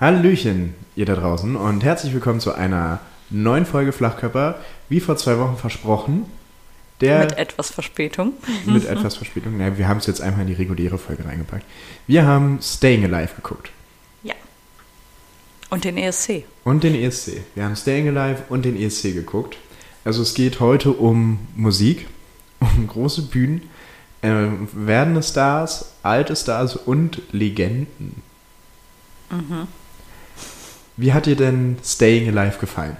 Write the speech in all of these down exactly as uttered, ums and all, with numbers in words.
Hallöchen, ihr da draußen und herzlich willkommen zu einer neuen Folge Flachkörper, wie vor zwei Wochen versprochen. Der mit etwas Verspätung. Mit etwas Verspätung. Naja, wir haben es jetzt einmal in die reguläre Folge reingepackt. Wir haben Staying Alive geguckt. Ja. Und den E S C. Und den E S C. Wir haben Staying Alive und den E S C geguckt. Also es geht heute um Musik, um große Bühnen, äh, werdende Stars, alte Stars und Legenden. Mhm. Wie hat dir denn Staying Alive gefallen?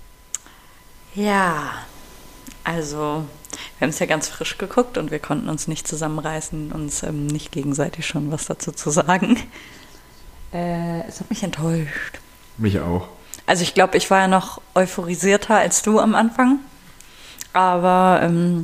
Ja, also wir haben es ja ganz frisch geguckt und wir konnten uns nicht zusammenreißen, uns ähm, nicht gegenseitig schon was dazu zu sagen. Äh, es hat mich enttäuscht. Mich auch. Also ich glaube, ich war ja noch euphorisierter als du am Anfang. Aber ähm,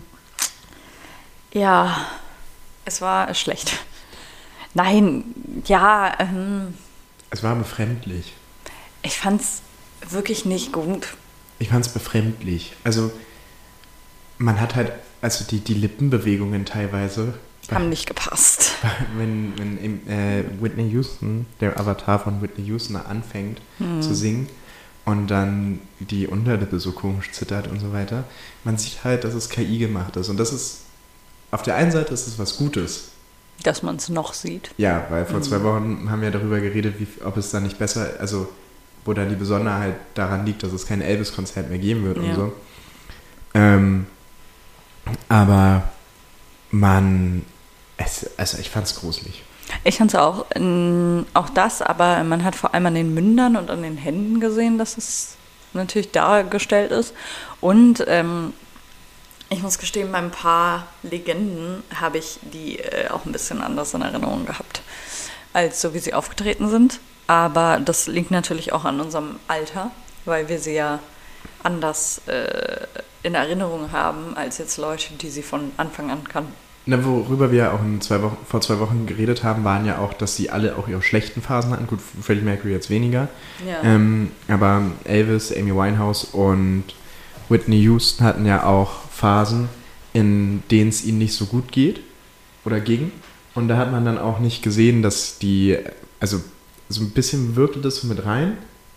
ja, es war schlecht. Nein, ja. Ähm, es war befremdlich. Ich fand's wirklich nicht gut. Ich fand's befremdlich. Also man hat halt, also die, die Lippenbewegungen teilweise haben nicht gepasst. Wenn, wenn äh, Whitney Houston, der Avatar von Whitney Houston, anfängt hm. zu singen und dann die Unterlippe so komisch zittert und so weiter. Man sieht halt, dass es K I gemacht ist. Und das ist, auf der einen Seite ist es was Gutes. Dass man es noch sieht. Ja, weil vor hm. zwei Wochen haben wir darüber geredet, wie, ob es dann nicht besser, also wo dann die Besonderheit daran liegt, dass es kein Elvis-Konzert mehr geben wird ja. und so. Ähm, aber man, es, also ich fand's gruselig. Ich fand's auch, ähm, auch das, aber man hat vor allem an den Mündern und an den Händen gesehen, dass es natürlich dargestellt ist. Und ähm, ich muss gestehen, bei ein paar Legenden habe ich die äh, auch ein bisschen anders in Erinnerung gehabt, als so wie sie aufgetreten sind. Aber das liegt natürlich auch an unserem Alter, weil wir sie ja anders äh, in Erinnerung haben, als jetzt Leute, die sie von Anfang an kannten. Na, worüber wir auch in zwei Wochen, vor zwei Wochen geredet haben, waren ja auch, dass sie alle auch ihre schlechten Phasen hatten. Gut, Freddie Mercury jetzt weniger. Ja. Ähm, aber Elvis, Amy Winehouse und Whitney Houston hatten ja auch Phasen, in denen es ihnen nicht so gut geht oder ging. Und da hat man dann auch nicht gesehen, dass die, also so ein bisschen wirkte das so mit rein,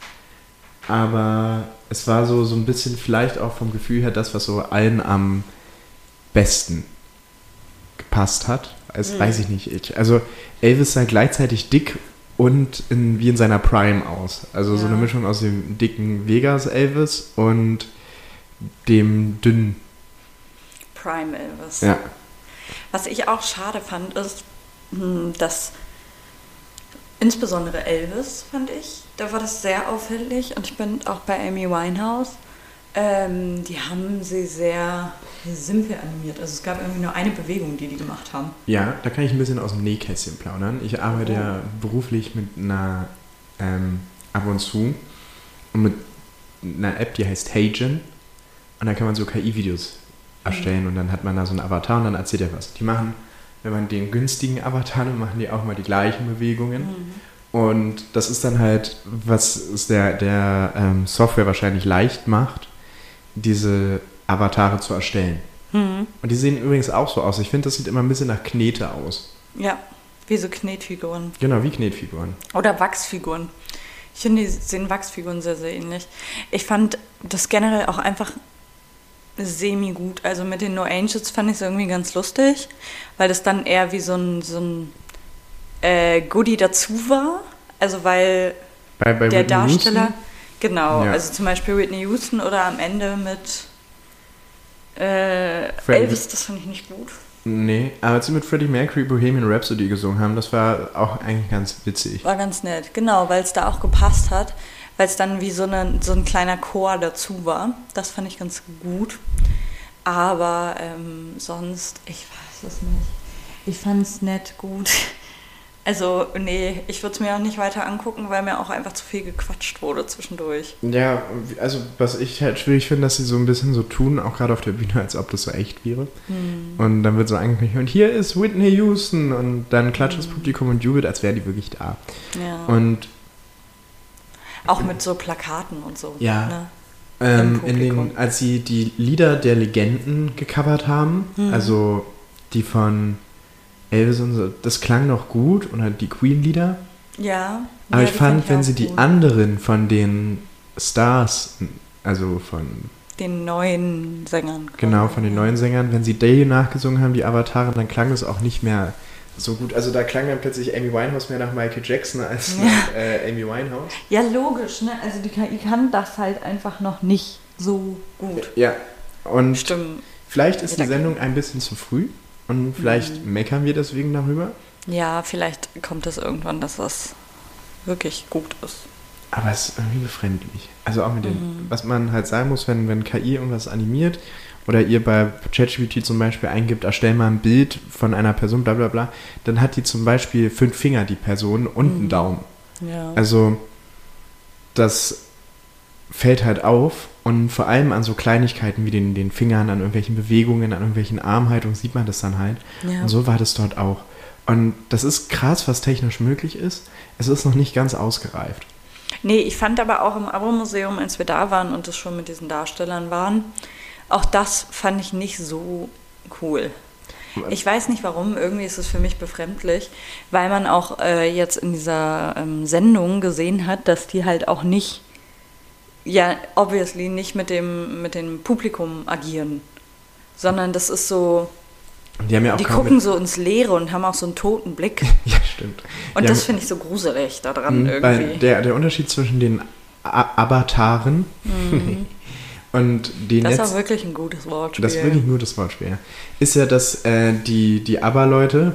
aber es war so, so ein bisschen vielleicht auch vom Gefühl her das, was so allen am besten gepasst hat. Also, mhm. Weiß ich nicht. Ich, also Elvis sah gleichzeitig dick und in, wie in seiner Prime aus. Also ja. So eine Mischung aus dem dicken Vegas Elvis und dem dünnen Prime Elvis. Ja. Was ich auch schade fand, ist, dass insbesondere Elvis, fand ich, da war das sehr auffällig. Und ich bin auch bei Amy Winehouse. Ähm, die haben sie sehr simpel animiert. Also es gab irgendwie nur eine Bewegung, die die gemacht haben. Ja, da kann ich ein bisschen aus dem Nähkästchen plaudern. Ich arbeite oh. ja beruflich mit einer, ähm, ab und zu, und mit einer App, die heißt HeyGen. Und da kann man so K I-Videos erstellen mhm. und dann hat man da so einen Avatar und dann erzählt er was. Die machen, wenn man den günstigen Avatar nimmt, machen die auch mal die gleichen Bewegungen. Mhm. Und das ist dann halt, was es der, der ähm, Software wahrscheinlich leicht macht, diese Avatare zu erstellen. Mhm. Und die sehen übrigens auch so aus. Ich finde, das sieht immer ein bisschen nach Knete aus. Ja, wie so Knetfiguren. Genau, wie Knetfiguren. Oder Wachsfiguren. Ich finde, die sehen Wachsfiguren sehr, sehr ähnlich. Ich fand das generell auch einfach semi-gut. Also mit den No Angels fand ich es irgendwie ganz lustig, weil das dann eher wie so ein, so ein äh, Goodie dazu war. Also weil bei, bei der Whitney Darsteller, Houston? Genau, ja. Also zum Beispiel Whitney Houston oder am Ende mit äh, Elvis, das fand ich nicht gut. Nee, aber als sie mit Freddie Mercury Bohemian Rhapsody gesungen haben, das war auch eigentlich ganz witzig. War ganz nett, genau, weil es da auch gepasst hat, weil es dann wie so, eine, so ein kleiner Chor dazu war. Das fand ich ganz gut. Aber ähm, sonst, ich weiß es nicht. Ich fand es nett gut. Also, nee, ich würde es mir auch nicht weiter angucken, weil mir auch einfach zu viel gequatscht wurde zwischendurch. Ja, also was ich halt schwierig finde, dass sie so ein bisschen so tun, auch gerade auf der Bühne, als ob das so echt wäre. Hm. Und dann wird so angekündigt, und hier ist Whitney Houston. Und dann klatscht hm. das Publikum und jubelt, als wäre die wirklich da. Ja. Und auch mit so Plakaten und so. Ja. Ne? Ähm, in den, als sie die Lieder der Legenden gecovert haben, hm. also die von Elvis und so, das klang noch gut und halt die Queen-Lieder. Ja. Aber Ja, ich die fand, fand ich wenn auch sie die gut. anderen von den Stars, also von, Den neuen Sängern. genau, von den neuen Sängern, wenn sie die nachgesungen haben, die Avatare, dann klang es auch nicht mehr so gut. Also da klang dann plötzlich Amy Winehouse mehr nach Michael Jackson als Ja. nach äh, Amy Winehouse. Ja, logisch, ne? Also die K I kann das halt einfach noch nicht so gut. Ja, und Stimmt. vielleicht ist die Ja, da- Sendung ein bisschen zu früh und vielleicht Mhm. meckern wir deswegen darüber. Ja, vielleicht kommt es irgendwann, dass das wirklich gut ist. Aber es ist irgendwie befremdlich. Also auch mit dem, Mhm. was man halt sagen muss, wenn, wenn K I irgendwas animiert oder ihr bei ChatGPT zum Beispiel eingibt, erstell mal ein Bild von einer Person, bla bla bla, dann hat die zum Beispiel fünf Finger, die Person, und einen Mhm. Daumen. Ja. Also das fällt halt auf und vor allem an so Kleinigkeiten wie den, den Fingern, an irgendwelchen Bewegungen, an irgendwelchen Armhaltungen sieht man das dann halt. ja. Und so war das dort auch. Und das ist krass, was technisch möglich ist. Es ist noch nicht ganz ausgereift. Nee, ich fand aber auch im Abo-Museum, als wir da waren und es schon mit diesen Darstellern waren, auch das fand ich nicht so cool. Ich weiß nicht warum, irgendwie ist es für mich befremdlich, weil man auch äh, jetzt in dieser ähm, Sendung gesehen hat, dass die halt auch nicht, ja, obviously nicht mit dem, mit dem Publikum agieren, sondern das ist so, Und die haben ja auch die kaum gucken mit, so ins Leere und haben auch so einen toten Blick. ja, stimmt. Und Die das haben- finde ich so gruselig daran Mhm, weil irgendwie. der, der Unterschied zwischen den A Avataren und den Mhm. Das ist jetzt, auch wirklich ein gutes Wortspiel. das ist wirklich nur das Wortspiel, ja, ist ja, dass äh, die, die ABBA-Leute,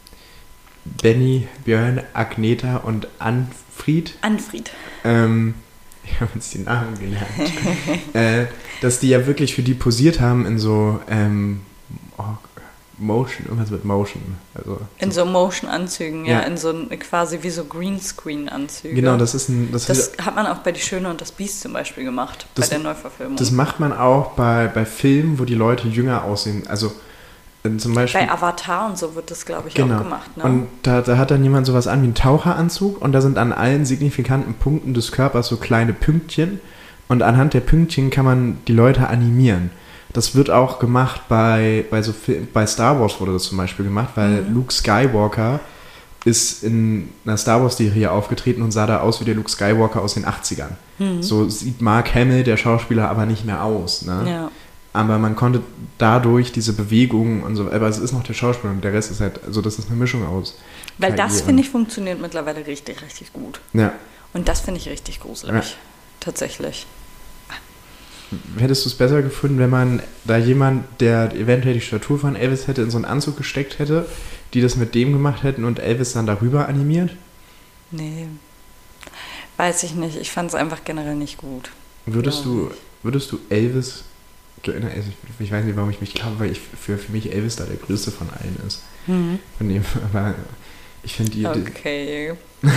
Benny, Björn, Agneta und Anfried, Anfried. ähm, ich habe jetzt die Namen gelernt, äh, dass die ja wirklich für die posiert haben in so ähm, oh, Motion, irgendwas mit Motion. Also, In so Motion-Anzügen, ja, Ja. in so ein- quasi wie so Greenscreen-Anzüge. genau, das ist ein... Das, Das hat man auch bei Die Schöne und das Biest zum Beispiel gemacht, Das- bei der Neuverfilmung. das macht man auch bei, bei Filmen, wo die Leute jünger aussehen. Also äh, zum Beispiel... bei Avatar und so wird das, glaube ich, Genau. auch gemacht. Ne? Und da, da hat dann jemand sowas an wie einen Taucheranzug und da sind an allen signifikanten Punkten des Körpers so kleine Pünktchen und anhand der Pünktchen kann man die Leute animieren. Das wird auch gemacht bei, bei, so Fil- bei Star Wars wurde das zum Beispiel gemacht, weil Mhm. Luke Skywalker ist in einer Star Wars-Serie aufgetreten und sah da aus wie der Luke Skywalker aus den achtzigern. Mhm. So sieht Mark Hamill, der Schauspieler, aber nicht mehr aus. Ne? Ja. Aber man konnte dadurch diese Bewegungen und so, aber es ist noch der Schauspieler und der Rest ist halt, also das ist eine Mischung aus. Weil K I das, und- finde ich, funktioniert mittlerweile richtig, richtig gut. Ja. Und das finde ich richtig gruselig. Ja. Tatsächlich. Hättest du es besser gefunden, wenn man da jemand, der eventuell die Statur von Elvis hätte, in so einen Anzug gesteckt hätte, die das mit dem gemacht hätten und Elvis dann darüber animiert? Nee. Weiß ich nicht. Ich fand es einfach generell nicht gut. Würdest Ja. du, würdest du Elvis, also ich, ich weiß nicht, warum ich mich glaube, weil ich für, für mich Elvis da der größte von allen ist. Mhm. Von dem, aber ich finde die, die Okay.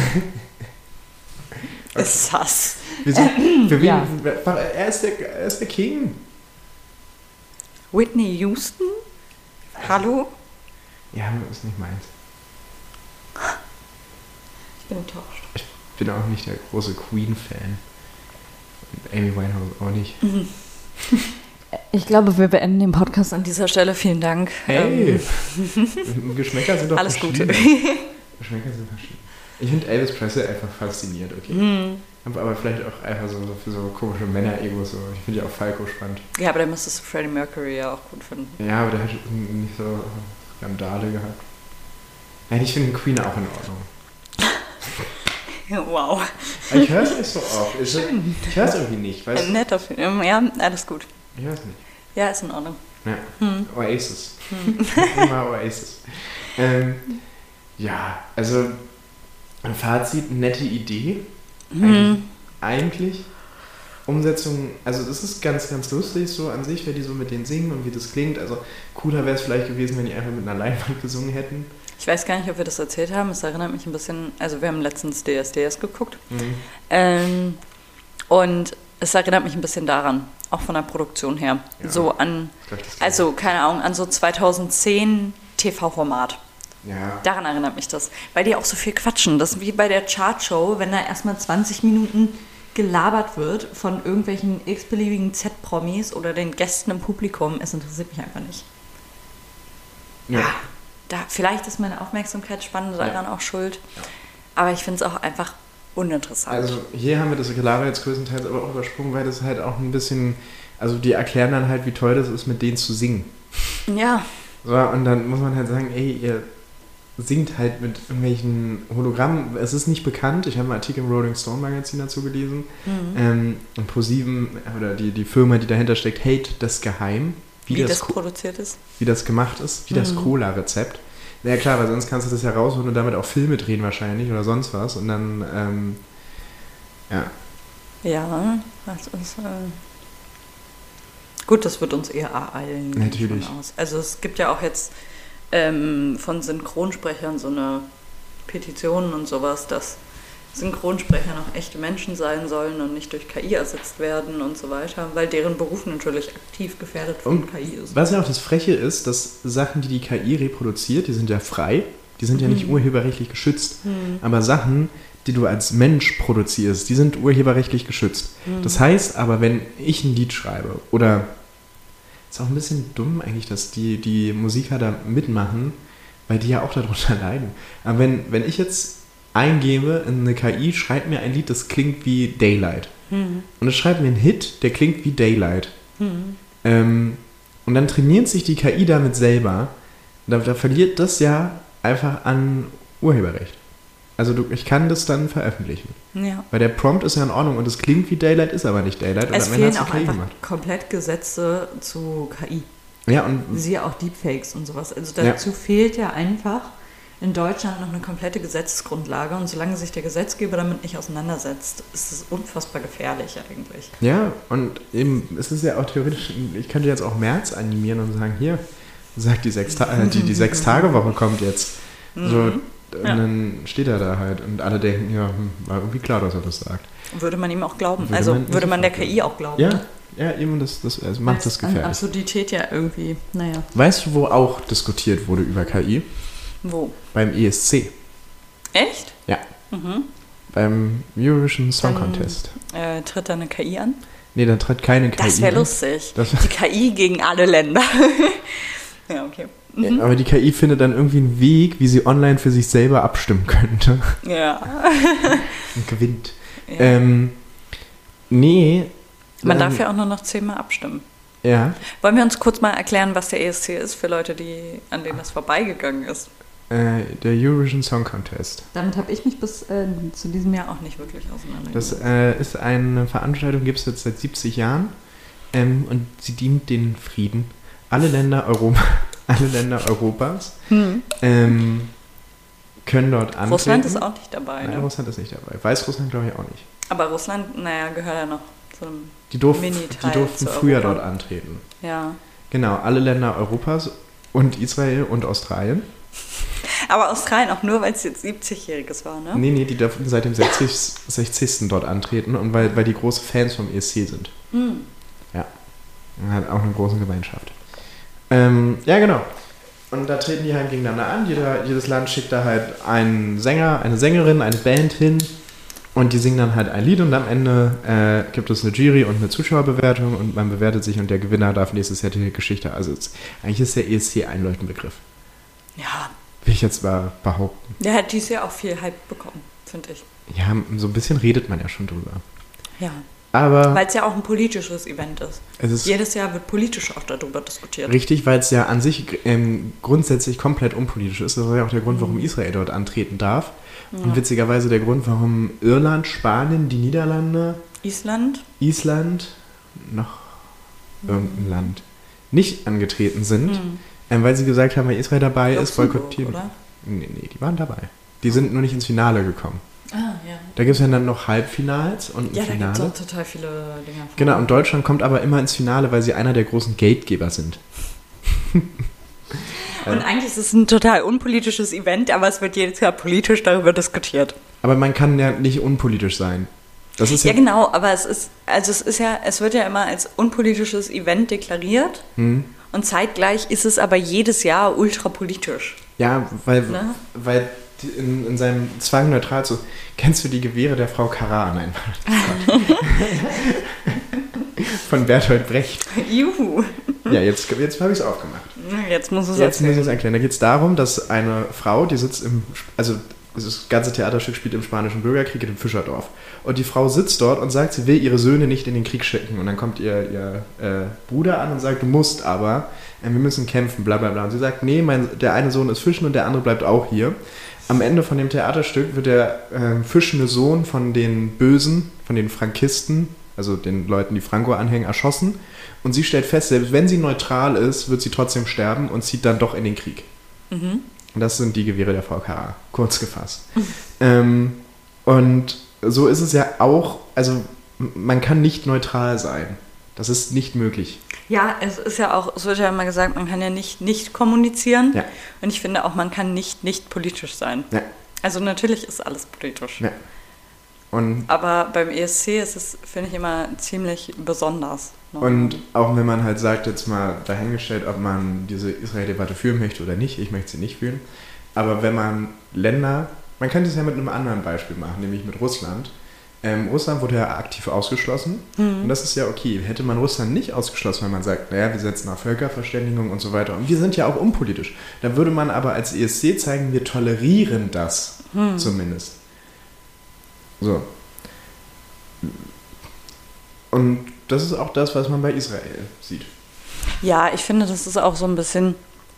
Ist sass. wieso, für wen, Ja. er, ist der, er ist der King. Whitney Houston? Hallo? Ja, das ist nicht meins. Ich bin enttäuscht. Ich bin auch nicht der große Queen-Fan. Und Amy Winehouse auch nicht. Ich glaube, wir beenden den Podcast an dieser Stelle. Vielen Dank. Hey! Ähm, Geschmäcker sind doch alles Gute. verschieden. Geschmäcker sind verschieden. Ich finde Elvis Presley einfach fasziniert, okay? Hm. Aber aber vielleicht auch einfach so, so für so komische Männer-Egos. So. Ich finde ja auch Falco spannend. Ja, aber dann müsstest du Freddie Mercury ja auch gut finden. Ja, aber der hat nicht so Skandale gehabt. Nein, ich finde Queen auch in Ordnung. Wow. Aber ich höre es nicht so oft. Ich, ich höre es irgendwie nicht, weißt Ein du? netter Film. Ja, alles gut. Ich höre es nicht. Ja, ist in Ordnung. Ja. Hm. Oasis. Immer Oasis. Ähm, ja, also ein Fazit, nette Idee. Eigentlich, Hm. eigentlich. Umsetzung, also das ist ganz, ganz lustig so an sich, wenn die so mit denen singen und wie das klingt. Also cooler wäre es vielleicht gewesen, wenn die einfach mit einer Leinwand gesungen hätten. Ich weiß gar nicht, ob wir das erzählt haben. Es erinnert mich ein bisschen, also wir haben letztens D S D S geguckt. Mhm. Ähm, und es erinnert mich ein bisschen daran, auch von der Produktion her. Ja. So an, Ich glaub, das also keine Ahnung, an so zweitausendzehn T V-Format. ja. Daran erinnert mich das. Weil die auch so viel quatschen. Das ist wie bei der Chartshow, wenn da erstmal zwanzig Minuten gelabert wird von irgendwelchen x-beliebigen Z-Promis oder den Gästen im Publikum. Es interessiert mich einfach nicht. ja. Ah, da, vielleicht ist meine Aufmerksamkeitsspanne daran auch schuld. Ja. Aber ich finde es auch einfach uninteressant. Also hier haben wir das Gelaber jetzt größtenteils aber auch übersprungen, weil das halt auch ein bisschen, also die erklären dann halt, wie toll das ist, mit denen zu singen. Ja. So, und dann muss man halt sagen, ey, ihr singt halt mit irgendwelchen Hologrammen. Es ist nicht bekannt, ich habe einen Artikel im Rolling Stone Magazin dazu gelesen. Mhm. Ähm, und ProSieben, oder die, die Firma, die dahinter steckt, hält das geheim. Wie, wie das, das produziert ist. Wie das gemacht ist, wie mhm. das Cola-Rezept. Na ja klar, weil sonst kannst du das ja rausholen und damit auch Filme drehen wahrscheinlich oder sonst was. Und dann, ähm, ja. Ja, das ist... Äh gut, das wird uns eher ereilen. Natürlich. Aus. Also es gibt ja auch jetzt ähm, von Synchronsprechern so eine Petition und sowas, dass Synchronsprecher noch echte Menschen sein sollen und nicht durch K I ersetzt werden und so weiter, weil deren Beruf natürlich aktiv gefährdet von und K I ist. Was ja auch das Freche ist, dass Sachen, die die K I reproduziert, die sind ja frei, die sind mhm. ja nicht urheberrechtlich geschützt, mhm. aber Sachen, die du als Mensch produzierst, die sind urheberrechtlich geschützt. Mhm. Das heißt aber, wenn ich ein Lied schreibe, oder ist auch ein bisschen dumm eigentlich, dass die, die Musiker da mitmachen, weil die ja auch darunter leiden. Aber wenn, wenn ich jetzt eingebe in eine K I, schreibt mir ein Lied, das klingt wie Daylight. Mhm. Und es schreibt mir einen Hit, der klingt wie Daylight. Mhm. Ähm, und dann trainiert sich die K I damit selber. Da, da verliert das ja einfach an Urheberrecht. Also du, ich kann das dann veröffentlichen. Ja. Weil der Prompt ist ja in Ordnung und es klingt wie Daylight, ist aber nicht Daylight. Und es fehlen auch einfach gemacht. komplett Gesetze zu K I. Ja, und siehe auch Deepfakes und sowas. Also dazu ja. fehlt ja einfach in Deutschland noch eine komplette Gesetzesgrundlage. Und solange sich der Gesetzgeber damit nicht auseinandersetzt, ist es unfassbar gefährlich eigentlich. Ja, und eben, es ist ja auch theoretisch, ich könnte jetzt auch März animieren und sagen, hier, sagt die Sechs-Ta- die, die Sechs-Tage-Woche kommt jetzt. Mhm. So, und ja. dann steht er da halt und alle denken, ja, war irgendwie klar, dass er das sagt. Würde man ihm auch glauben. Würde also man würde man der K I auch glauben. Ja, ja eben, das, das, das macht Weil das gefährlich. An Absurdität ja irgendwie, naja. Weißt du, wo auch diskutiert wurde über K I? Wo? Beim E S C. Echt? Ja. Mhm. Beim Eurovision Song dann, Contest. Äh, tritt da eine K I an? Nee, dann tritt keine K I an. Das wäre lustig. Das die K I gegen alle Länder. Ja, okay. Mhm. Ja, aber die K I findet dann irgendwie einen Weg, wie sie online für sich selber abstimmen könnte. Ja. Und gewinnt. Ja. Ähm, nee. Man ähm, darf ja auch nur noch zehnmal abstimmen. Ja. Wollen wir uns kurz mal erklären, was der E S C ist, für Leute, die, an denen das vorbeigegangen ist? Äh, der Eurovision Song Contest. Damit habe ich mich bis äh, zu diesem Jahr auch nicht wirklich auseinandergesetzt. Das äh, ist eine Veranstaltung, gibt es jetzt seit siebzig Jahren. Ähm, und sie dient den Frieden. Alle Länder Europa... Alle Länder Europas hm. ähm, können dort antreten. Russland ist auch nicht dabei. Nein, ne? Russland ist nicht dabei. Weißrussland glaube ich auch nicht. Aber Russland, naja, gehört ja noch zu einem die durf, Mini-Teil Die durften früher Europa. Dort antreten. Ja. Genau, alle Länder Europas und Israel und Australien. Aber Australien auch nur, weil es jetzt siebzigjähriges war, ne? Nee, nee, die dürfen seit dem sechzigsten dort antreten und weil, weil die große Fans vom E S C sind. Hm. Ja. Hat auch eine große Gemeinschaft. Ähm, ja, genau. Und da treten die halt gegeneinander an. Jeder, jedes Land schickt da halt einen Sänger, eine Sängerin, eine Band hin und die singen dann halt ein Lied und am Ende äh, gibt es eine Jury und eine Zuschauerbewertung und man bewertet sich und der Gewinner darf nächstes Jahr die Geschichte. Also es, eigentlich ist der E S C ein leuchtender Begriff. Ja. Will ich jetzt mal behaupten. Der hat dieses Jahr auch viel Hype bekommen, finde ich. Ja, so ein bisschen redet man ja schon drüber. Ja. Aber weil es ja auch ein politisches Event ist. Es ist Jedes Jahr wird politisch auch darüber diskutiert. Richtig, weil es ja an sich ähm, grundsätzlich komplett unpolitisch ist. Das ist ja auch der Grund, warum Israel dort antreten darf. Ja. Und witzigerweise der Grund, warum Irland, Spanien, die Niederlande, Island, Island, noch mhm. irgendein Land nicht angetreten sind, mhm. ähm, weil sie gesagt haben, weil Israel dabei ist, boykottieren. Oder? Nee, nee, die waren dabei. Die sind nur nicht ins Finale gekommen. Ah, ja. Da gibt es ja dann noch Halbfinals und ein ja, Finale. Ja, da gibt es auch total viele Dinge. Von. Genau, und Deutschland kommt aber immer ins Finale, weil sie einer der großen Gategeber sind. Und eigentlich ist es ein total unpolitisches Event, aber es wird jedes Jahr politisch darüber diskutiert. Aber man kann ja nicht unpolitisch sein. Das ist ja, ja genau, aber es ist, also es ist ja, es wird ja immer als unpolitisches Event deklariert hm. und zeitgleich ist es aber jedes Jahr ultrapolitisch. Ja, weil, ne? weil In, in seinem Zwang neutral zu. Kennst du die Gewehre der Frau Karar? Nein. Von Bertolt Brecht. Juhu. Ja, jetzt, jetzt habe ich es aufgemacht. Jetzt muss es Jetzt muss ich es erklären. Da geht es darum, dass eine Frau, die sitzt im. Also das ganze Theaterstück spielt im Spanischen Bürgerkrieg in dem Fischerdorf. Und die Frau sitzt dort und sagt, sie will ihre Söhne nicht in den Krieg schicken. Und dann kommt ihr, ihr äh, Bruder an und sagt, du musst aber, äh, wir müssen kämpfen, bla bla bla. Und sie sagt, nee, mein, der eine Sohn ist fischen und der andere bleibt auch hier. Am Ende von dem Theaterstück wird der äh, fischende Sohn von den Bösen, von den Frankisten, also den Leuten, die Franco anhängen, erschossen. Und sie stellt fest, selbst wenn sie neutral ist, wird sie trotzdem sterben und zieht dann doch in den Krieg. Mhm. Und das sind die Gewehre der V K A, kurz gefasst. ähm, und so ist es ja auch, also man kann nicht neutral sein. Das ist nicht möglich. Ja, es ist ja auch, es wird ja immer gesagt, man kann ja nicht nicht kommunizieren. Ja. Und ich finde auch, man kann nicht nicht politisch sein. Ja. Also natürlich ist alles politisch. Ja. Und aber beim E S C ist es, finde ich, immer ziemlich besonders. Ne? Und auch wenn man halt sagt, jetzt mal dahingestellt, ob man diese Israel-Debatte führen möchte oder nicht, ich möchte sie nicht führen, aber wenn man Länder, man könnte es ja mit einem anderen Beispiel machen, nämlich mit Russland. Ähm, Russland wurde ja aktiv ausgeschlossen mhm. und das ist ja okay. Hätte man Russland nicht ausgeschlossen, weil man sagt, naja, wir setzen auf Völkerverständigung und so weiter und wir sind ja auch unpolitisch, dann würde man aber als E S C zeigen, wir tolerieren das mhm. zumindest. So. Und das ist auch das, was man bei Israel sieht. Ja, ich finde, das ist auch so ein bisschen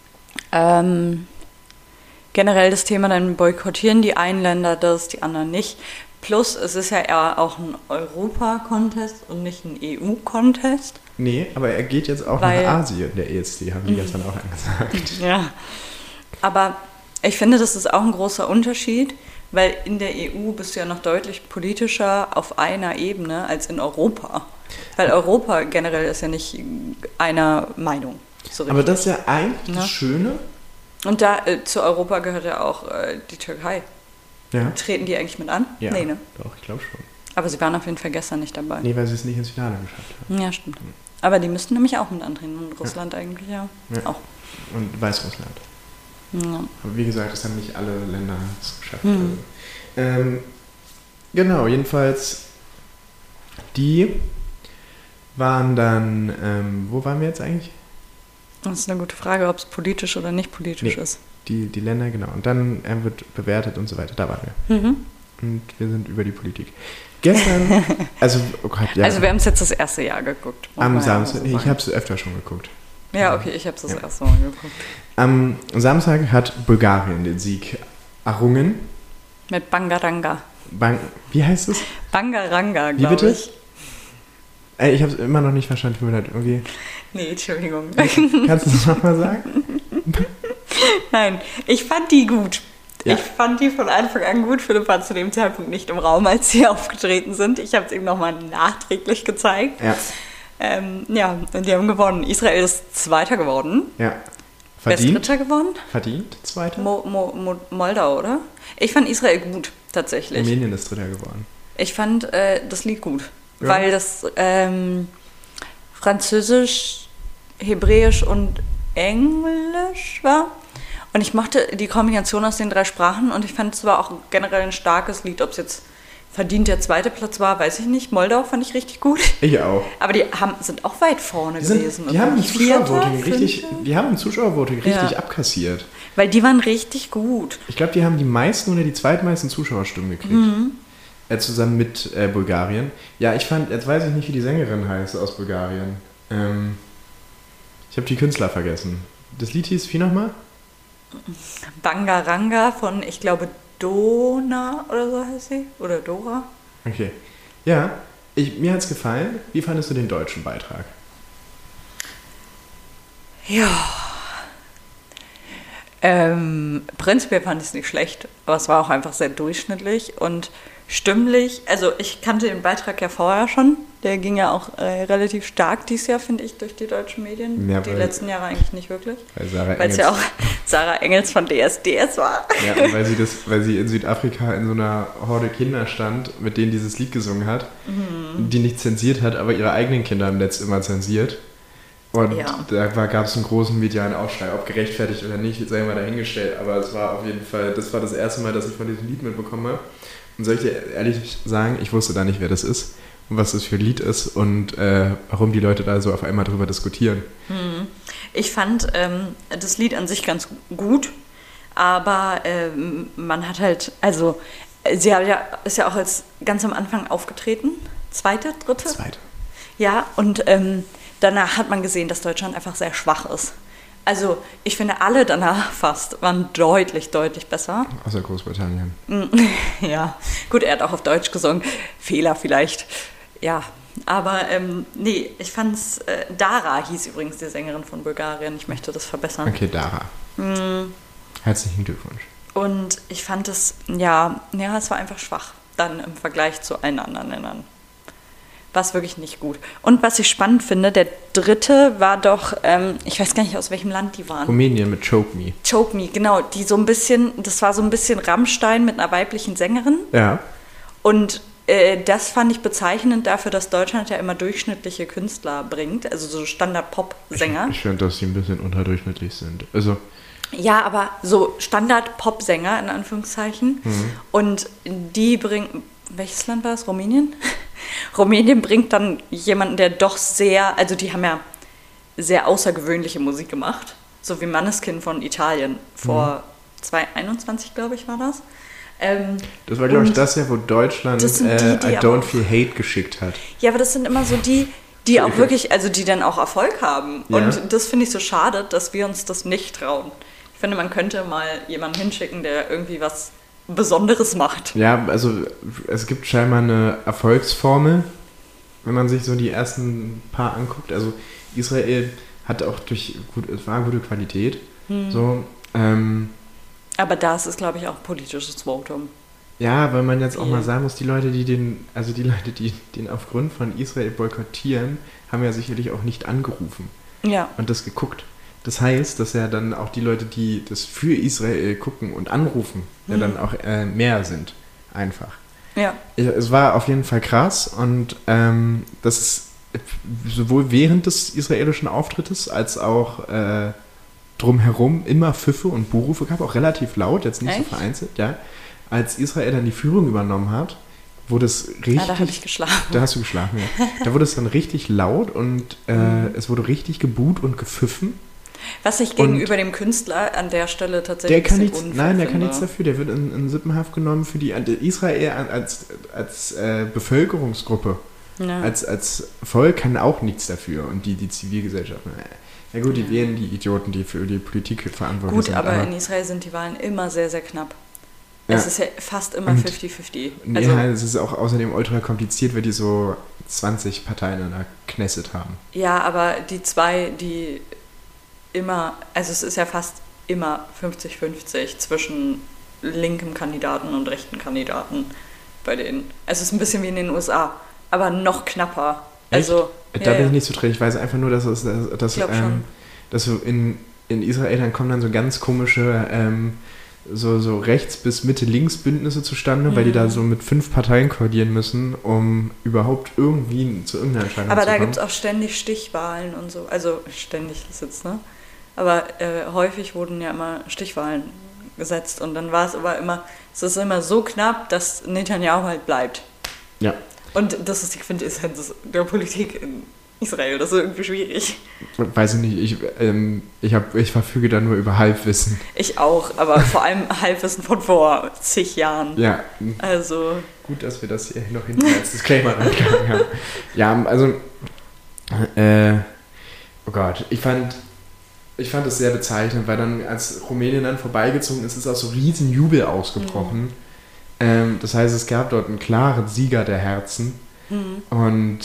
ähm, generell das Thema, dann boykottieren die einen Länder das, die anderen nicht. Plus, es ist ja eher auch ein Europa-Contest und nicht ein E U-Contest. Nee, aber er geht jetzt auch Weil, nach Asien, der E S C, haben die gestern auch angesagt. Ja, aber ich finde, das ist auch ein großer Unterschied, weil in der E U bist du ja noch deutlich politischer auf einer Ebene als in Europa. Weil Europa generell ist ja nicht einer Meinung. So richtig. Aber das ist ja eigentlich ja. das Schöne. Und da äh, zu Europa gehört ja auch äh, die Türkei. Ja. Treten die eigentlich mit an? Ja, nee, ne? doch, ich glaube schon. Aber sie waren auf jeden Fall gestern nicht dabei. Nee, weil sie es nicht ins Finale geschafft haben. Ja, stimmt. Aber die müssten nämlich auch mit antreten. Und Russland ja. eigentlich ja, ja auch. Und Weißrussland. Ja. Aber wie gesagt, es haben nicht alle Länder es geschafft. Hm. Also. Ähm, genau, jedenfalls die waren dann, ähm, wo waren wir jetzt eigentlich? Das ist eine gute Frage, ob es politisch oder nicht politisch nee, ist. Die, die Länder, genau. Und dann äh, wird bewertet und so weiter. Da waren wir. Mhm. Und wir sind über die Politik. Gestern, also, oh Gott, ja. Also wir haben es jetzt das erste Jahr geguckt. Am Samstag, so ich habe es öfter schon geguckt. Ja, okay, ich habe es das ja. erste Mal geguckt. Am Samstag hat Bulgarien den Sieg errungen. Mit Bangaranga. Bang, wie heißt es? Bangaranga, glaube ich. Wie bitte? Ich, Ey, ich habe es immer noch nicht verstanden. Irgendwie. Nee, Entschuldigung. Kannst du das nochmal sagen? Nein, ich fand die gut. Ja. Ich fand die von Anfang an gut. Philipp war zu dem Zeitpunkt nicht im Raum, als sie aufgetreten sind. Ich habe es ihm nochmal nachträglich gezeigt. Ja. Ähm, ja, und die haben gewonnen. Israel ist Zweiter geworden. Ja. Verdient? Wer ist Dritter geworden? Verdient, Zweiter? Mo, Mo, Mo, Moldau, oder? Ich fand Israel gut, tatsächlich. Rumänien ist Dritter geworden. Ich fand äh, das Lied gut. Ja. Weil das ähm, Französisch, Hebräisch und Englisch war. Und ich mochte die Kombination aus den drei Sprachen und ich fand es war auch generell ein starkes Lied. Ob es jetzt verdient der zweite Platz war, weiß ich nicht. Moldau fand ich richtig gut. Ich auch. Aber die haben, sind auch weit vorne die sind, gewesen. Die haben, Zuschauervoting Vierter, richtig, die haben ein Zuschauervoting richtig ja. abkassiert. Weil die waren richtig gut. Ich glaube, die haben die meisten oder die zweitmeisten Zuschauerstimmen gekriegt. Mhm. Äh, zusammen mit äh, Bulgarien. Ja, ich fand, jetzt weiß ich nicht, wie die Sängerin heißt aus Bulgarien. Ähm, ich habe die Künstler vergessen. Das Lied hieß wie nochmal? Bangaranga von, ich glaube, Dona oder so heißt sie. Oder Dora. Okay. Ja, ich, mir hat es gefallen. Wie fandest du den deutschen Beitrag? Ja. Ähm, prinzipiell fand ich es nicht schlecht, aber es war auch einfach sehr durchschnittlich und stimmlich. Also ich kannte den Beitrag ja vorher schon. Der ging ja auch äh, relativ stark dieses Jahr, finde ich, durch die deutschen Medien. Ja, die weil, letzten Jahre eigentlich nicht wirklich. Weil es ja auch Sarah Engels von D S D S war. Ja, und weil sie, das, weil sie in Südafrika in so einer Horde Kinder stand, mit denen dieses Lied gesungen hat, mhm. die nicht zensiert hat, aber ihre eigenen Kinder im Netz immer zensiert. Und ja. da gab es einen großen medialen Aufschrei, ob gerechtfertigt oder nicht, sei mal dahingestellt. Aber es war auf jeden Fall, das war das erste Mal, dass ich von diesem Lied mitbekomme. Und soll ich dir ehrlich sagen, ich wusste da nicht, wer das ist und was das für ein Lied ist und äh, warum die Leute da so auf einmal drüber diskutieren. Ich fand ähm, das Lied an sich ganz gut, Aber ähm, man hat halt, also sie hat ja, ist ja auch als ganz am Anfang aufgetreten. Zweite, dritte? Zweite. Ja, und ähm, danach hat man gesehen, dass Deutschland einfach sehr schwach ist. Also ich finde, alle danach fast waren deutlich, deutlich besser. Außer Großbritannien. Ja, gut, er hat auch auf Deutsch gesungen. Fehler vielleicht. Ja, aber ähm, nee, ich fand's, äh, Dara hieß übrigens die Sängerin von Bulgarien. Ich möchte das verbessern. Okay, Dara. Mm. Herzlichen Glückwunsch. Und ich fand es, ja, ja, es war einfach schwach. Dann im Vergleich zu allen anderen Ländern. War es wirklich nicht gut. Und was ich spannend finde, der dritte war doch, ähm, ich weiß gar nicht, aus welchem Land die waren. Rumänien mit Choke Me. Choke Me, genau. Die so ein bisschen, das war so ein bisschen Rammstein mit einer weiblichen Sängerin. Ja. Und äh, das fand ich bezeichnend dafür, dass Deutschland ja immer durchschnittliche Künstler bringt. Also so Standard-Pop-Sänger. Ich, ich finde, dass sie ein bisschen unterdurchschnittlich sind. Also... Ja, aber so Standard-Pop-Sänger in Anführungszeichen. Mhm. Und die bringen, welches Land war es? Rumänien? Rumänien bringt dann jemanden, der doch sehr, also die haben ja sehr außergewöhnliche Musik gemacht. So wie Måneskin von Italien vor mhm. zweitausendeinundzwanzig, glaube ich, war das. Ähm, das war, glaube ich, das Jahr, wo Deutschland die, äh, I Don't Feel Hate geschickt hat. Ja, aber das sind immer so die, die auch wirklich, also die dann auch Erfolg haben. Ja. Und das finde ich so schade, dass wir uns das nicht trauen. Ich finde, man könnte mal jemanden hinschicken, der irgendwie was Besonderes macht. Ja, also es gibt scheinbar eine Erfolgsformel, wenn man sich so die ersten paar anguckt. Also Israel hat auch durch, gut, es war gute Qualität. Hm. So, ähm, aber das ist, glaube ich, auch politisches Votum. Ja, weil man jetzt auch mal sagen muss, die Leute, die den, also die Leute, die den aufgrund von Israel boykottieren, haben ja sicherlich auch nicht angerufen. Ja. Und das geguckt. Das heißt, dass ja dann auch die Leute, die das für Israel gucken und anrufen, mhm. ja dann auch äh, mehr sind. Einfach. Ja. Es war auf jeden Fall krass und ähm, das ist sowohl während des israelischen Auftrittes als auch äh, drumherum immer Pfiffe und Buhrufe gab, auch relativ laut, jetzt nicht Echt? so vereinzelt, ja. Als Israel dann die Führung übernommen hat, wurde es richtig... Ah, da habe ich geschlafen. Da hast du geschlafen, ja. Da wurde es dann richtig laut und äh, mhm. es wurde richtig gebuht und gepfiffen. Was ich gegenüber und dem Künstler an der Stelle tatsächlich der kann nichts, unfair Nein, der finde. kann nichts dafür. Der wird in, in Sippenhaft genommen für die Israel als, als äh, Bevölkerungsgruppe, ja. als, als Volk kann auch nichts dafür. Und die, die Zivilgesellschaft. Ja gut, die ja. wählen die Idioten, die für die Politik verantwortlich gut, sind. Gut, aber, aber in Israel sind die Wahlen immer sehr, sehr knapp. Ja. Es ist ja fast immer fünfzig fünfzig. Also, ja, es ist auch außerdem ultra kompliziert, weil die so zwanzig Parteien in der Knesset haben. Ja, aber die zwei, die immer, also es ist ja fast immer fünfzig fünfzig zwischen linkem Kandidaten und rechten Kandidaten bei denen. Also es ist ein bisschen wie in den U S A, aber noch knapper. Echt? Also, da ja, bin ja. ich nicht so drin. Ich weiß einfach nur, dass es, dass, ähm, dass so in, in Israel dann kommen dann so ganz komische ähm, so, so rechts bis Mitte links Bündnisse zustande, mhm. weil die da so mit fünf Parteien koordinieren müssen, um überhaupt irgendwie zu irgendeiner Entscheidung aber zu kommen. Aber da gibt es auch ständig Stichwahlen und so. Also ständig ist jetzt, ne? Aber äh, häufig wurden ja immer Stichwahlen gesetzt und dann war es aber immer, es ist immer so knapp, dass Netanyahu halt bleibt. Ja. Und das ist die Quintessenz der Politik in Israel, das ist irgendwie schwierig. Weiß ich nicht, ich, ähm, ich, hab, ich verfüge da nur über Halbwissen. Ich auch, aber vor allem Halbwissen von vor zig Jahren. Ja. Also. Gut, dass wir das hier noch hinten als Disclaimer angegangen haben. Ja, also, äh, oh Gott, ich fand... Ich fand es sehr bezeichnend, weil dann, als Rumänien dann vorbeigezogen ist, ist auch so riesen Jubel ausgebrochen. Mhm. Ähm, das heißt, es gab dort einen klaren Sieger der Herzen. Mhm. Und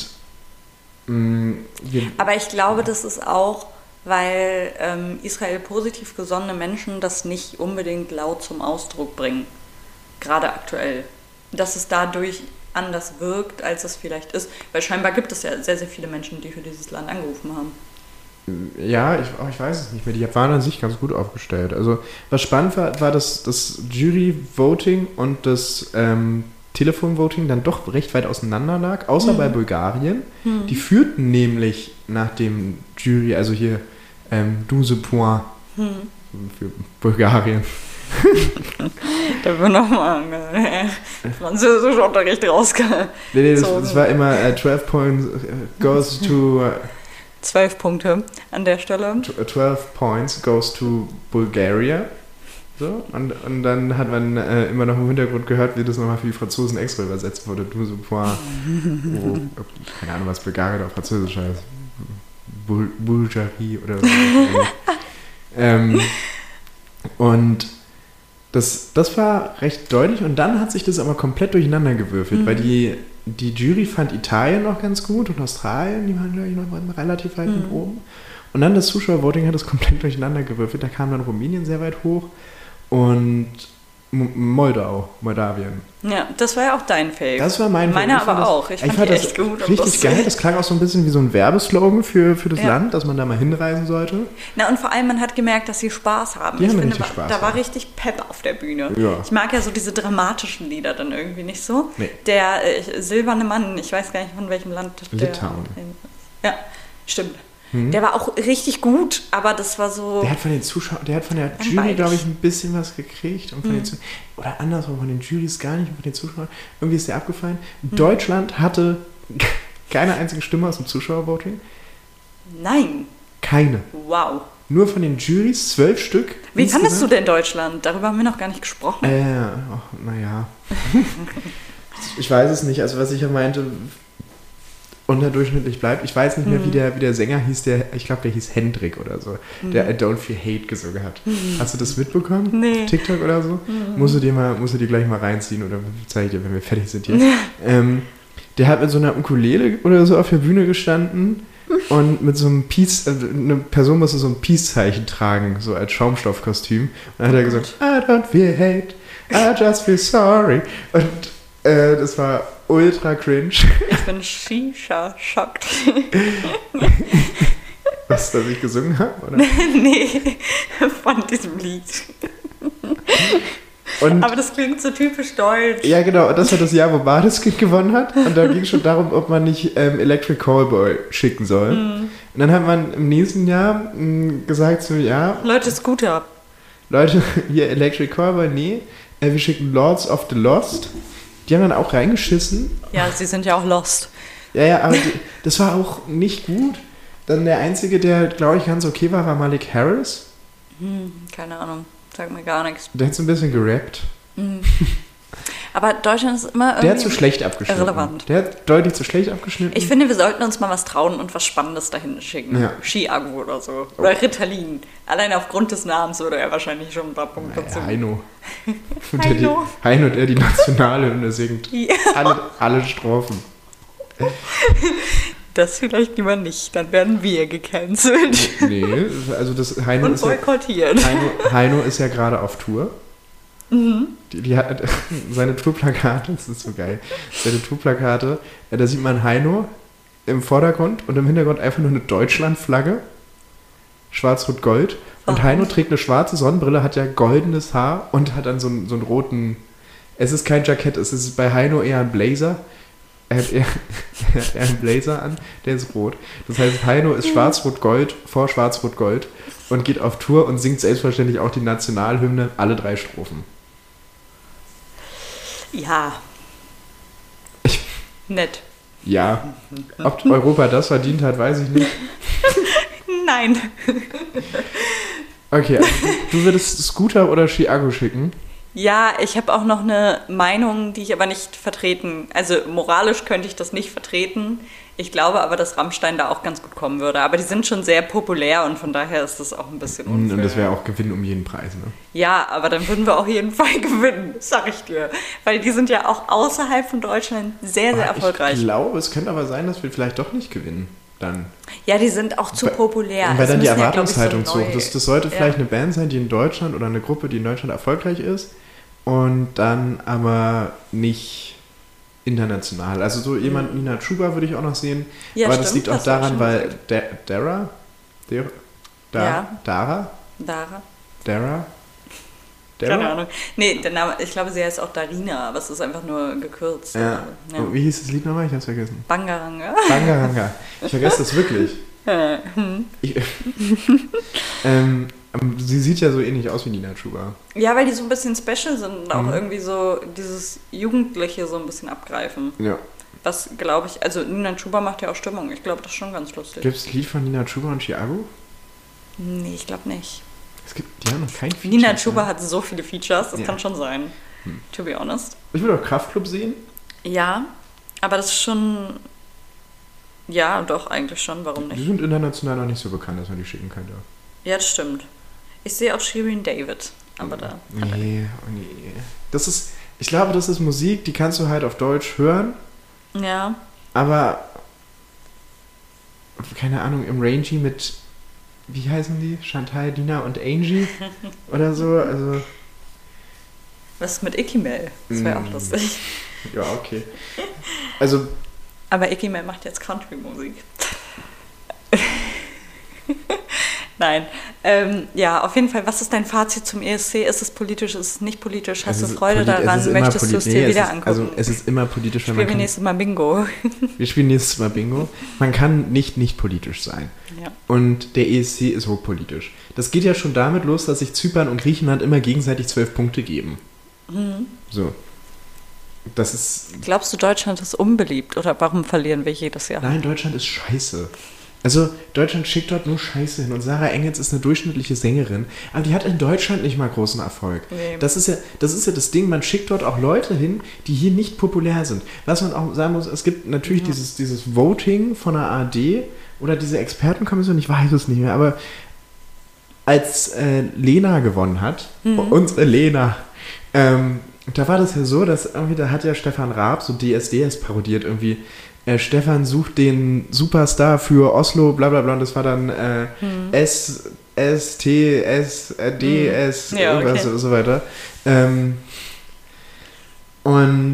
mh, wir, aber ich glaube, das ist auch, weil ähm, Israel positiv gesonnene Menschen das nicht unbedingt laut zum Ausdruck bringen. Gerade aktuell. Dass es dadurch anders wirkt, als es vielleicht ist. Weil scheinbar gibt es ja sehr, sehr viele Menschen, die für dieses Land angerufen haben. Ja, ich, oh, ich weiß es nicht mehr. Die waren an sich ganz gut aufgestellt. Also, was spannend war, war, dass das Jury-Voting und das ähm, Telefon-Voting dann doch recht weit auseinander lag, außer mhm. bei Bulgarien. Mhm. Die führten nämlich nach dem Jury, also hier ähm, douze points mhm. für Bulgarien. Da wird nochmal Französisch Unterricht rausgezogen. Nee, nee, das, das war immer uh, twelve points goes to... Uh, Zwölf Punkte an der Stelle. twelve points goes to Bulgaria. So, und, und dann hat man äh, immer noch im Hintergrund gehört, wie das nochmal für die Franzosen extra übersetzt wurde. Du so vor, oh, keine Ahnung, was Bulgarien auf Französisch heißt. Bul- Bulgarie oder so. ähm, und das, das war recht deutlich und dann hat sich das aber komplett durcheinander gewürfelt, mhm. weil die, die Jury fand Italien noch ganz gut und Australien, die waren, glaube ich, noch relativ weit mhm. oben. Und dann das Zuschauervoting hat das komplett durcheinander gewürfelt. Da kam dann Rumänien sehr weit hoch und M- Moldau, Moldawien. Ja, das war ja auch dein Fave. Das war mein Fave. Meiner aber das, auch. Ich fand, ich fand die echt das gut. Richtig geil. Das klang auch so ein bisschen wie so ein Werbeslogan für, für das ja. Land, dass man da mal hinreisen sollte. Na und vor allem, man hat gemerkt, dass sie Spaß haben. Die ich haben finde, richtig Spaß. Da haben. war richtig Pep auf der Bühne. Ja. Ich mag ja so diese dramatischen Lieder dann irgendwie nicht so. Nee. Der äh, silberne Mann, ich weiß gar nicht, von welchem Land der Litauen. Ja, stimmt. Hm. Der war auch richtig gut, aber das war so... Der hat von den Zuschauern, der hat von der Jury, glaube ich, ein bisschen was gekriegt. Und von hm. den oder andersrum, von den Jurys gar nicht, von den Zuschauern. Irgendwie ist der abgefallen. Hm. Deutschland hatte keine einzige Stimme aus dem Zuschauervoting. Nein. Keine. Wow. Nur von den Jurys, zwölf Stück. Wie fandest du denn Deutschland? Darüber haben wir noch gar nicht gesprochen. Äh, oh, naja. Ich weiß es nicht. Also was ich ja meinte... unterdurchschnittlich bleibt. Ich weiß nicht mehr, mhm. wie, der, wie der Sänger hieß, der, ich glaube, der hieß Hendrik oder so, mhm. der I Don't Feel Hate gesungen hat. Mhm. Hast du das mitbekommen? Nee. Auf TikTok oder so? Mhm. Musst du dir mal, musst du dir gleich mal reinziehen oder zeige ich dir, wenn wir fertig sind hier. ähm, der hat mit so einer Ukulele oder so auf der Bühne gestanden und mit so einem Peace, äh, eine Person musste so ein Peace-Zeichen tragen, so als Schaumstoffkostüm. Und dann hat er gesagt, I don't feel hate, I just feel sorry. Und äh, das war ultra cringe. Ich bin Shisha-schockt. Was, dass ich gesungen habe, oder? Nee, von diesem Lied. Und aber das klingt so typisch deutsch. Ja, genau. Das war das Jahr, wo Badeskind gewonnen hat. Und da ging es schon darum, ob man nicht ähm, Electric Callboy schicken soll. Mm. Und dann hat man im nächsten Jahr mh, gesagt so, ja... Leute, Scooter. Leute, hier Electric Callboy, nee. Äh, wir schicken Lords of the Lost. Die haben dann auch reingeschissen. Ja, sie sind ja auch lost. Ja, ja, aber die, das war auch nicht gut. Dann der Einzige, der, glaube ich, ganz okay war, war Malik Harris. Hm, keine Ahnung, sag mir gar nichts. Der hat so ein bisschen gerappt. Mhm. Aber Deutschland ist immer irgendwie Der hat zu schlecht abgeschnitten. Irrelevant. Der hat deutlich zu schlecht abgeschnitten. Ich finde, wir sollten uns mal was trauen und was Spannendes dahin schicken. Ja. Chiago oder so. Oder Ritalin. Allein aufgrund des Namens würde er wahrscheinlich schon ein paar Punkte naja, zu. Heino. Heino. Der die, Heino, der die Nationalhymne singt. Ja. Alle, alle Strophen. Das vielleicht lieber nicht, dann werden wir gecancelt. Nee, also das Heino und ist boykottiert. Ja, Heino, Heino ist ja gerade auf Tour. Mhm. Die, die hat seine Tourplakate, das ist so geil, seine Tourplakate, ja, da sieht man Heino im Vordergrund und im Hintergrund einfach nur eine Deutschlandflagge, schwarz-rot-gold. Und Warum? Heino trägt eine schwarze Sonnenbrille, hat ja goldenes Haar und hat dann so einen, so einen roten, es ist kein Jackett, es ist bei Heino eher ein Blazer. Er hat, eher, er hat eher einen Blazer an, der ist rot. Das heißt, Heino ist schwarz-rot-gold vor schwarz-rot-gold und geht auf Tour und singt selbstverständlich auch die Nationalhymne, alle drei Strophen. Ja. Ich, Nett. Ja. Ob Europa das verdient hat, weiß ich nicht. Nein. Okay, also du, du würdest Scooter oder Chiago schicken? Ja, ich habe auch noch eine Meinung, die ich aber nicht vertreten, also moralisch könnte ich das nicht vertreten. Ich glaube aber, dass Rammstein da auch ganz gut kommen würde. Aber die sind schon sehr populär und von daher ist das auch ein bisschen unfair. Und das wäre auch Gewinn um jeden Preis, ne? Ja, aber dann würden wir auch jeden Fall gewinnen, sag ich dir. Weil die sind ja auch außerhalb von Deutschland sehr, sehr erfolgreich. Ich glaube, es könnte aber sein, dass wir vielleicht doch nicht gewinnen. Dann. Ja, die sind auch zu populär. Und weil es dann die ja, Erwartungshaltung so zu hoch. Das, das sollte ja. vielleicht eine Band sein, die in Deutschland oder eine Gruppe, die in Deutschland erfolgreich ist und dann aber nicht international. Also so jemand, mhm. Nina Chuba würde ich auch noch sehen. Ja, aber stimmt, das liegt auch das daran, weil Da- Dara, Dara, Da- ja. Dara, Dara, Dara, Dara? Keine Ahnung. Nee, der Name, ich glaube, sie heißt auch Darina, aber es ist einfach nur gekürzt. Ja. Also, ja. Oh, wie hieß das Lied nochmal? Ich hab's vergessen. Bangaranga. Bangaranga. Ich vergesse das wirklich. ich, ähm, sie sieht ja so ähnlich aus wie Nina Chuba. Ja, weil die so ein bisschen special sind und auch Mhm. irgendwie so dieses Jugendliche so ein bisschen abgreifen. Ja. Was, glaube ich, also Nina Chuba macht ja auch Stimmung. Ich glaube, das ist schon ganz lustig. Gibt es ein Lied von Nina Chuba und Chiago? Nee, ich glaube nicht. Es gibt, die haben noch kein Feature. Nina Chuba hat so viele Features, das Ja. kann schon sein. Hm. To be honest. Ich will auch Kraftklub sehen. Ja, aber das ist schon... Ja, doch, eigentlich schon. Warum Die nicht? sind international noch nicht so bekannt, dass man die schicken könnte. Ja, das stimmt. Ich sehe auch Shirin David, aber da... Nee, oh nee. Das ist, ich glaube, das ist Musik, die kannst du halt auf Deutsch hören, Ja. aber keine Ahnung, im Rangy mit, wie heißen die? Chantal, Dina und Angie oder so, also... Was ist mit Ikimel? Das wäre Mm. auch lustig. Ja, okay. Also, Aber Ikimel macht jetzt Country-Musik. Nein. Ähm, ja, auf jeden Fall, was ist dein Fazit zum E S C? Ist es politisch, ist es nicht politisch? Hast es du ist Freude polit- es daran? ist immer Möchtest du polit- es nee, dir wieder ist, angucken? Also, es ist immer politisch, wenn Spielen man wir kann, nächstes Mal Bingo. wir spielen nächstes Mal Bingo. Man kann nicht nicht politisch sein. Ja. Und der E S C ist hochpolitisch. Das geht ja schon damit los, dass sich Zypern und Griechenland immer gegenseitig zwölf Punkte geben. Mhm. So. Das ist... Glaubst du, Deutschland ist unbeliebt oder warum verlieren wir jedes Jahr? Nein, Deutschland ist scheiße. Also, Deutschland schickt dort nur Scheiße hin. Und Sarah Engels ist eine durchschnittliche Sängerin, aber die hat in Deutschland nicht mal großen Erfolg. Nee. Das ist ja, das ist ja das Ding, man schickt dort auch Leute hin, die hier nicht populär sind. Was man auch sagen muss, es gibt natürlich Ja. dieses, dieses Voting von der A R D oder diese Expertenkommission, ich weiß es nicht mehr, aber als äh, Lena gewonnen hat, Mhm. unsere Lena, ähm, da war das ja so, dass irgendwie, da hat ja Stefan Raab so D S D S parodiert irgendwie. Äh, Stefan sucht den Superstar für Oslo, bla bla bla, und das war dann äh, Mhm. S, S, T, S, äh, D, S, Mhm. Ja, irgendwas okay. und so weiter. Ähm, und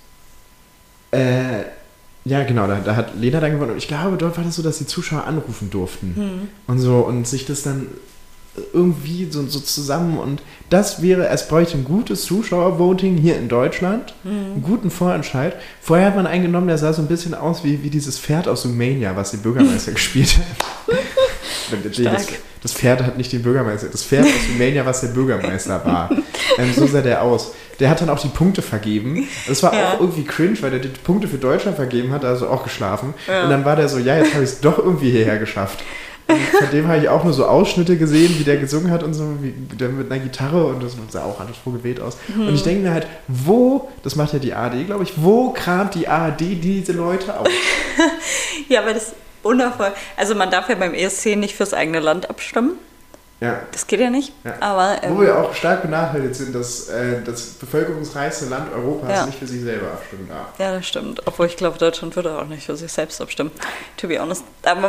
äh, ja, genau, da, da hat Lena dann gewonnen. Und ich glaube, dort war das so, dass die Zuschauer anrufen durften. Mhm. Und so, und sich das dann irgendwie so, so zusammen, und das wäre, es bräuchte ein gutes Zuschauervoting hier in Deutschland, einen guten Vorentscheid. Vorher hat man einen genommen, der sah so ein bisschen aus wie, wie dieses Pferd aus Rumänien, was den Bürgermeister gespielt hat. Das, das Pferd hat nicht den Bürgermeister, das Pferd aus Rumänien, was der Bürgermeister war. Ähm, so sah der aus. Der hat dann auch die Punkte vergeben. Das war Ja. auch irgendwie cringe, weil der die Punkte für Deutschland vergeben hat, also auch geschlafen. Ja. Und dann war der so, ja, jetzt habe ich es doch irgendwie hierher geschafft. Und von dem habe ich auch nur so Ausschnitte gesehen, wie der gesungen hat und so, wie der mit einer Gitarre, und das sah auch alles vorgewählt aus. Mhm. Und ich denke mir halt, wo, das macht ja die A R D, glaube ich, wo kramt die A R D diese Leute auf? Ja, aber das ist wundervoll. Also man darf ja beim E S C nicht fürs eigene Land abstimmen. Ja. Das geht ja nicht. Ja. Aber Wo ähm, wir auch stark benachteiligt sind, dass äh, das bevölkerungsreichste Land Europas Ja. nicht für sich selber abstimmen darf. ja, das stimmt. Obwohl ich glaube, Deutschland würde auch nicht für sich selbst abstimmen. To be honest. Aber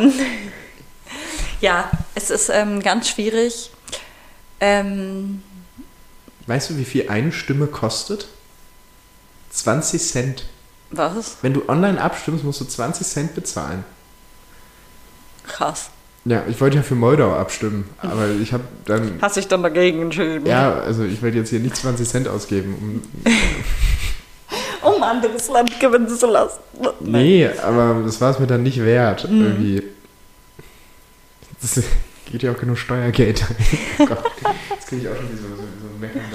ja, es ist ähm, ganz schwierig. Ähm, Weißt du, wie viel eine Stimme kostet? zwanzig Cent. was? Wenn du online abstimmst, musst du zwanzig Cent bezahlen. Krass. Ja, ich wollte ja für Moldau abstimmen, aber ich habe dann... Hast dich dann dagegen entschieden? Ja, also ich werde jetzt hier nicht zwanzig Cent ausgeben. Um, Um ein anderes Land gewinnen zu lassen. nee, aber das war es mir dann nicht wert, irgendwie. Das geht ja auch genug Steuergeld. Oh Gott, jetzt kriege ich auch schon wie so, so, so ein Meckern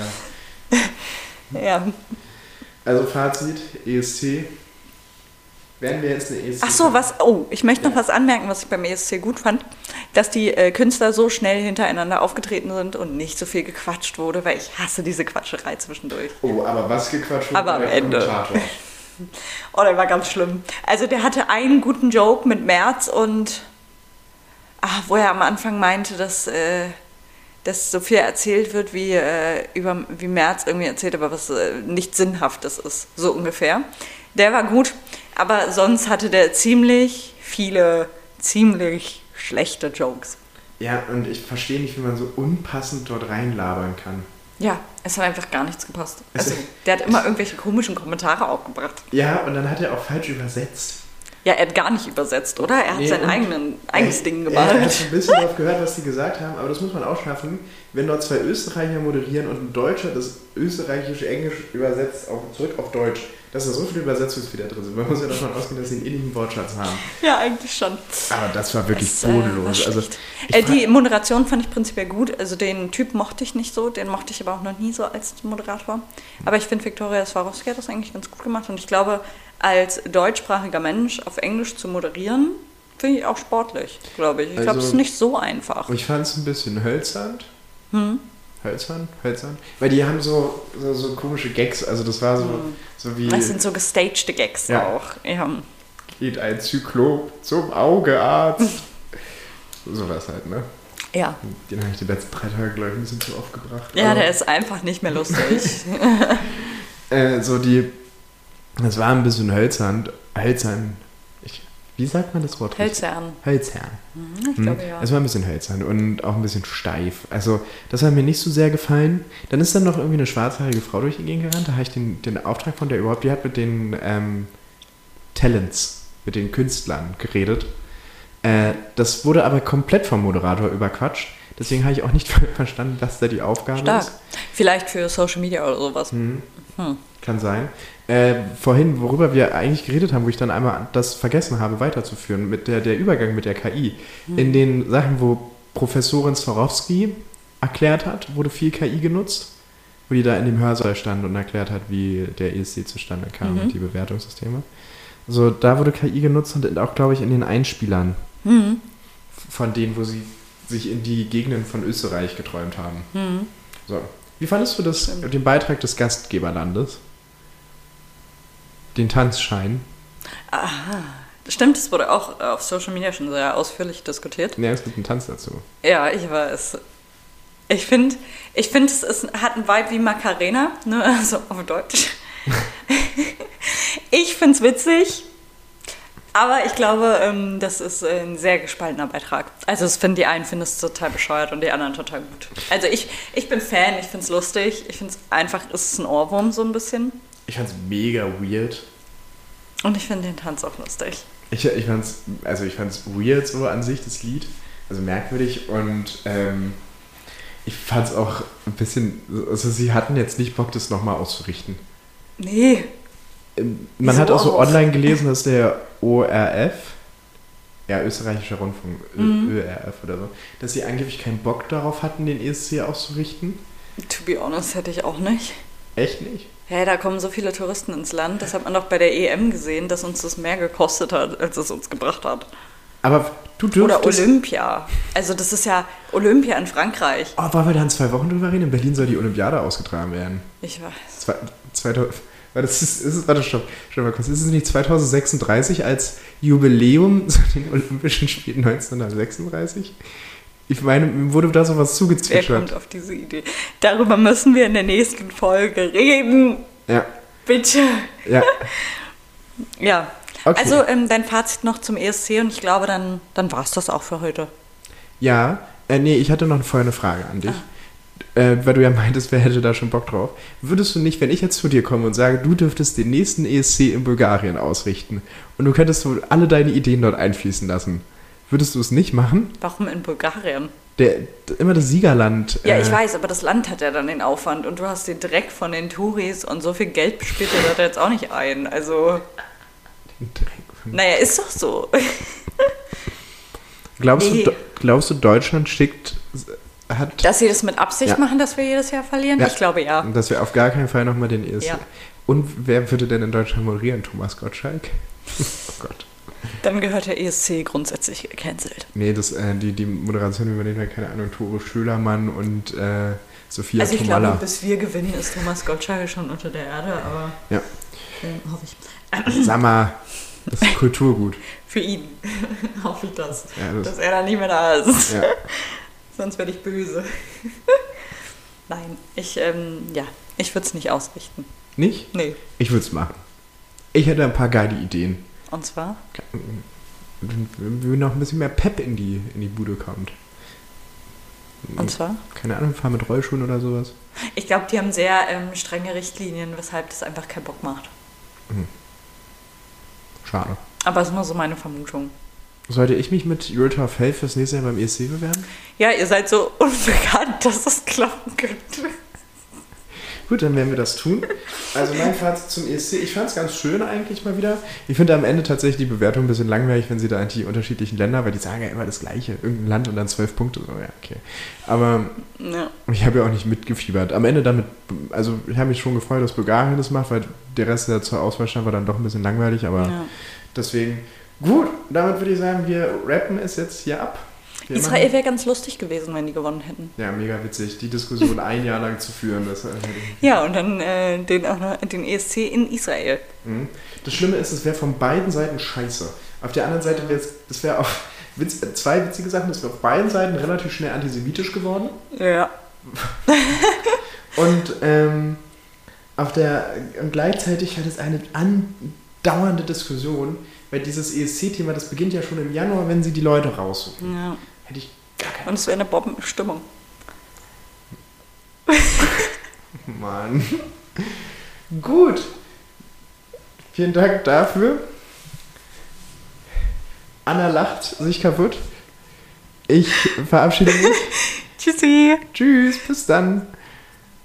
da. Ja. Also Fazit, E S C. Werden wir jetzt eine E S C... Ach so, was? Oh, ich möchte noch Ja. was anmerken, was ich beim E S C gut fand, dass die äh, Künstler so schnell hintereinander aufgetreten sind und nicht so viel gequatscht wurde, weil ich hasse diese Quatscherei zwischendurch. Oh, aber was gequatscht wurde Aber am bei der Ende. Kommentator. Oh, der war ganz schlimm. Also der hatte einen guten Joke mit Merz und ah, wo er am Anfang meinte, dass, äh, dass so viel erzählt wird, wie, äh, über, wie Merz irgendwie erzählt, aber was äh, nicht Sinnhaftes ist, so ungefähr. Der war gut, aber sonst hatte der ziemlich viele, ziemlich schlechte Jokes. Ja, und ich verstehe nicht, wie man so unpassend dort reinlabern kann. Ja, es hat einfach gar nichts gepasst. Es- Also der hat immer irgendwelche komischen Kommentare aufgebracht. Ja, und dann hat er auch falsch übersetzt. Ja, er hat gar nicht übersetzt, oder? Er hat Nee, sein und- eigenen, eigenes Er- Ding Er gemacht. hat so ein bisschen drauf gehört, was die gesagt haben, aber das muss man auch schaffen, wenn dort zwei Österreicher moderieren und ein Deutscher das österreichische Englisch übersetzt auf, zurück auf Deutsch, dass da so viele Übersetzungsfehler drin sind. Man muss ja davon ausgehen, dass sie einen ähnlichen Wortschatz haben. Ja, eigentlich schon. Aber das war wirklich Das, äh, war bodenlos. Also, schlecht. ich äh, fra- die Moderation fand ich prinzipiell gut. Also den Typ mochte ich nicht so, den mochte ich aber auch noch nie so als Moderator. Aber ich finde, Viktoria Swarovski hat das eigentlich ganz gut gemacht. Und ich glaube, als deutschsprachiger Mensch auf Englisch zu moderieren, finde ich auch sportlich, glaube ich. Ich glaube, Also- es ist nicht so einfach. ich fand es ein bisschen hölzernd. Hm. Hölzern? Hölzern? Weil die haben so, so, so komische Gags, also das war so, hm. so wie... Das sind so gestagte Gags ja. auch. Ja. Geht ein Zyklop zum Augearzt. Sowas halt, ne? Ja. Den habe ich die letzten drei Tage, glaube ich, ein bisschen zu oft gebracht. Ja, der ist einfach nicht mehr lustig. äh, so die... Das war ein bisschen hölzern. Hölzern... Ich, wie sagt man das Wort? Hölzern. Hölzern. Mhm, ich glaube, ja. Es war ein bisschen hölzern und auch ein bisschen steif. Also, das hat mir nicht so sehr gefallen. Dann ist dann noch irgendwie eine schwarzhaarige Frau durch die Gegend gerannt. Da habe ich den, den Auftrag von der überhaupt... Die hat mit den ähm, Talents, mit den Künstlern geredet. Äh, das wurde aber komplett vom Moderator überquatscht. Deswegen habe ich auch nicht verstanden, was da die Aufgabe Stark. ist. Vielleicht für Social Media oder sowas. Hm. Hm. Kann sein. Äh, vorhin, worüber wir eigentlich geredet haben, wo ich dann einmal das vergessen habe weiterzuführen, mit der, der Übergang mit der K I. Hm. In den Sachen, wo Professorin Swarovski erklärt hat, wurde viel K I genutzt, wo die da in dem Hörsaal stand und erklärt hat, wie der E S C zustande kam mhm. und die Bewertungssysteme. Also da wurde K I genutzt und auch, glaube ich, in den Einspielern mhm. von denen, wo sie sich in die Gegenden von Österreich geträumt haben. Mhm. So. Wie fandest du das, den Beitrag des Gastgeberlandes? Den Tanzschein? Aha. Stimmt, das wurde auch auf Social Media schon sehr ausführlich diskutiert. Ja, es gibt einen Tanz dazu. Ja, ich weiß. Ich finde, ich find, es ist, hat einen Vibe wie Macarena, ne? Also auf Deutsch. Ich finde es witzig, aber ich glaube, ähm, das ist ein sehr gespaltener Beitrag. Also es finden die einen finden es total bescheuert und die anderen total gut. Also ich, ich bin Fan, ich finde es lustig, ich finde es einfach, es ist ein Ohrwurm so ein bisschen. Ich fand es mega weird. Und ich finde den Tanz auch lustig. Ich, ich fand es also ich fand's weird so an sich, das Lied. Also merkwürdig und ähm, ich fand es auch ein bisschen, also sie hatten jetzt nicht Bock, das nochmal auszurichten. Nee. Man hat auch so online gelesen, dass der O R F, ja, österreichischer Rundfunk, mhm. Ö R F oder so, dass sie angeblich keinen Bock darauf hatten, den E S C auszurichten. To be honest, hätte ich auch nicht. Echt nicht? Hey, da kommen so viele Touristen ins Land. Das hat man doch bei der E M gesehen, dass uns das mehr gekostet hat, als es uns gebracht hat. Aber du dürftest... Oder Olympia. Also das ist ja Olympia in Frankreich. Oh, wollen wir da in zwei Wochen drüber reden? In Berlin soll die Olympiade ausgetragen werden. Ich weiß. Zwei, zweitausend, warte, das ist, ist, warte, stopp, stopp mal kurz. Ist es nicht zweitausendsechsunddreißig als Jubiläum zu den Olympischen Spielen neunzehnhundertsechsunddreißig? Ich meine, mir wurde da sowas zugezwitschert. Wer kommt auf diese Idee? Darüber müssen wir in der nächsten Folge reden. Ja. Bitte. Ja. Ja. Okay. Also ähm, dein Fazit noch zum E S C und ich glaube, dann, dann war es das auch für heute. Ja, äh, nee, ich hatte noch vorher eine Frage an dich. Ah. Äh, weil du ja meintest, wer hätte da schon Bock drauf. Würdest du nicht, wenn ich jetzt zu dir komme und sage, du dürftest den nächsten E S C in Bulgarien ausrichten und du könntest so alle deine Ideen dort einfließen lassen, würdest du es nicht machen? Warum in Bulgarien? Der, immer das Siegerland. Ja, äh, ich weiß, aber das Land hat ja dann den Aufwand und du hast den Dreck von den Touris und so viel Geld spielt dir da jetzt auch nicht ein. Also, den Dreck von naja, ist doch so. Glaubst, nee. du, glaubst du, Deutschland schickt... Hat, dass sie das mit Absicht ja. machen, dass wir jedes Jahr verlieren? Ja. Ich glaube, ja. Dass wir auf gar keinen Fall nochmal den E S C... Ja. Und wer würde denn in Deutschland moderieren? Thomas Gottschalk? Oh Gott. Dann gehört der E S C grundsätzlich gecancelt. Nee, das, äh, die, die Moderation übernehmen wir, keine Ahnung, Tore Schölermann und äh, Sophia Also ich Tomalla. glaube, bis wir gewinnen, ist Thomas Gottschalk schon unter der Erde, aber ja. äh, hoffe ich. Sag mal, das ist Kulturgut. Für ihn hoffe ich das, ja, das, dass er dann nicht mehr da ist. Ja. Sonst werde ich böse. Nein, ich, ähm, ja, ich würde es nicht ausrichten. Nicht? Nee. Ich würde es machen. Ich hätte ein paar geile Ideen. Und zwar? Wenn noch ein bisschen mehr Pep in die, in die Bude kommt. Und zwar? Keine Ahnung, fahr mit Rollschuhen oder sowas. Ich glaube, die haben sehr ähm, strenge Richtlinien, weshalb das einfach keinen Bock macht. Mhm. Schade. Aber das ist nur so meine Vermutung. Sollte ich mich mit Eurotour of Health fürs nächste Jahr beim E S C bewerben? Ja, ihr seid so unbekannt, dass es klappen könnte. Gut, dann werden wir das tun. Also mein Fazit zum E S C, ich fand es ganz schön eigentlich mal wieder. Ich finde am Ende tatsächlich die Bewertung ein bisschen langweilig, wenn sie da die unterschiedlichen Länder, weil die sagen ja immer das Gleiche, irgendein Land und dann zwölf Punkte, so ja, okay. Aber ja. Ich habe ja auch nicht mitgefiebert. Am Ende damit, also ich habe mich schon gefreut, dass Bulgarien das macht, weil der Rest, der zur Auswahl stand, war dann doch ein bisschen langweilig, aber ja. Deswegen, gut, damit würde ich sagen, wir rappen es jetzt hier ab. Wir Israel machen- wäre ganz lustig gewesen, wenn die gewonnen hätten. Ja, mega witzig, die Diskussion ein Jahr lang zu führen. Das, äh, Ja, und dann äh, den, auch noch- den E S C in Israel. Mhm. Das Schlimme ist, es wäre von beiden Seiten scheiße. Auf der anderen Seite wäre es, das wäre auch Witz, zwei witzige Sachen, es wäre auf beiden Seiten relativ schnell antisemitisch geworden. Ja. Und ähm, auf der und gleichzeitig hat es eine andauernde Diskussion, weil dieses E S C-Thema, das beginnt ja schon im Januar, wenn sie die Leute raussuchen. ja. Hätte ich gar keinen Und es wäre eine Bombenstimmung. Mann. Gut. Vielen Dank dafür. Anna lacht sich kaputt. Ich verabschiede mich. Tschüssi. Tschüss, bis dann.